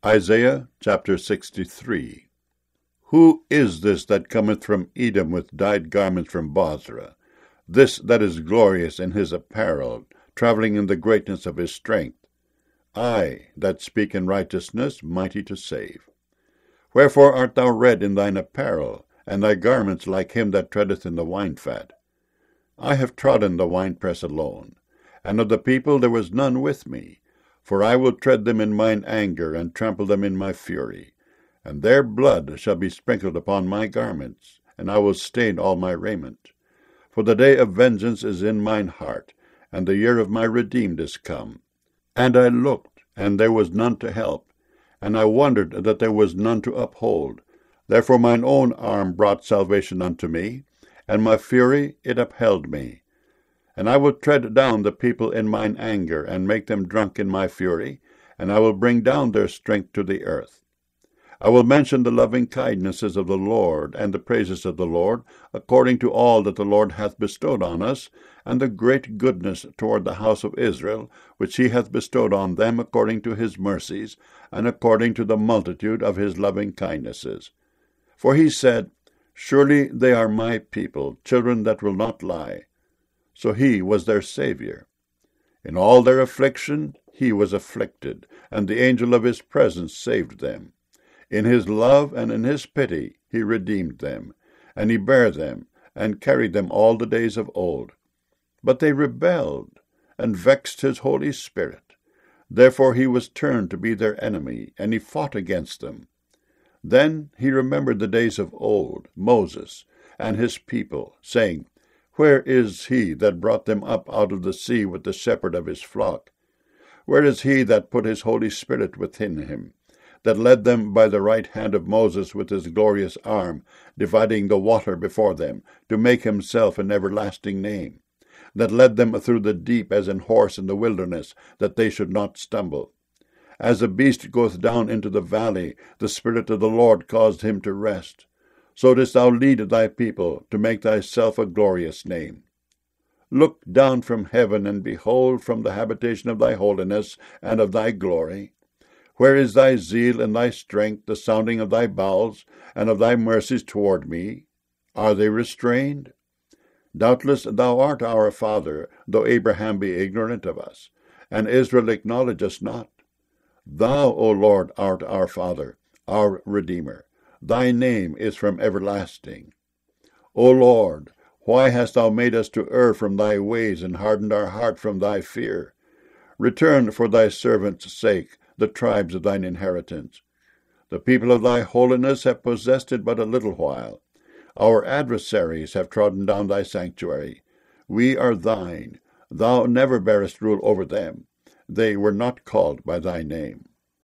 Isaiah chapter 63. Who is this that cometh from Edom with dyed garments from Bozrah? This that is glorious in his apparel, travelling in the greatness of his strength. I, that speak in righteousness, mighty to save. Wherefore art thou red in thine apparel, and thy garments like him that treadeth in the wine-fat? I have trodden the winepress alone, and of the people there was none with me. For I will tread them in mine anger, and trample them in my fury. And their blood shall be sprinkled upon my garments, and I will stain all my raiment. For the day of vengeance is in mine heart, and the year of my redeemed is come. And I looked, and there was none to help, and I wondered that there was none to uphold. Therefore mine own arm brought salvation unto me, and my fury it upheld me. And I will tread down the people in mine anger, and make them drunk in my fury, and I will bring down their strength to the earth. I will mention the loving kindnesses of the Lord, and the praises of the Lord, according to all that the Lord hath bestowed on us, and the great goodness toward the house of Israel, which he hath bestowed on them according to his mercies, and according to the multitude of his loving kindnesses. For he said, Surely they are my people, children that will not lie. So he was their Saviour. In all their affliction he was afflicted, and the angel of his presence saved them. In his love and in his pity he redeemed them, and he bare them, and carried them all the days of old. But they rebelled, and vexed his Holy Spirit. Therefore he was turned to be their enemy, and he fought against them. Then he remembered the days of old, Moses, and his people, saying, Where is he that brought them up out of the sea with the shepherd of his flock? Where is he that put his Holy Spirit within him, that led them by the right hand of Moses with his glorious arm, dividing the water before them, to make himself an everlasting name, that led them through the deep as an horse in the wilderness, that they should not stumble? As a beast goeth down into the valley, the Spirit of the Lord caused him to rest. So didst thou lead thy people, to make thyself a glorious name. Look down from heaven, and behold from the habitation of thy holiness and of thy glory. Where is thy zeal and thy strength, the sounding of thy bowels, and of thy mercies toward me? Are they restrained? Doubtless thou art our father, though Abraham be ignorant of us, and Israel acknowledge us not. Thou, O Lord, art our Father, our Redeemer. Thy name is from everlasting. O Lord, why hast thou made us to err from thy ways, and hardened our heart from thy fear? Return for thy servants' sake the tribes of thine inheritance. The people of thy holiness have possessed it but a little while. Our adversaries have trodden down thy sanctuary. We are thine. Thou never bearest rule over them. They were not called by thy name.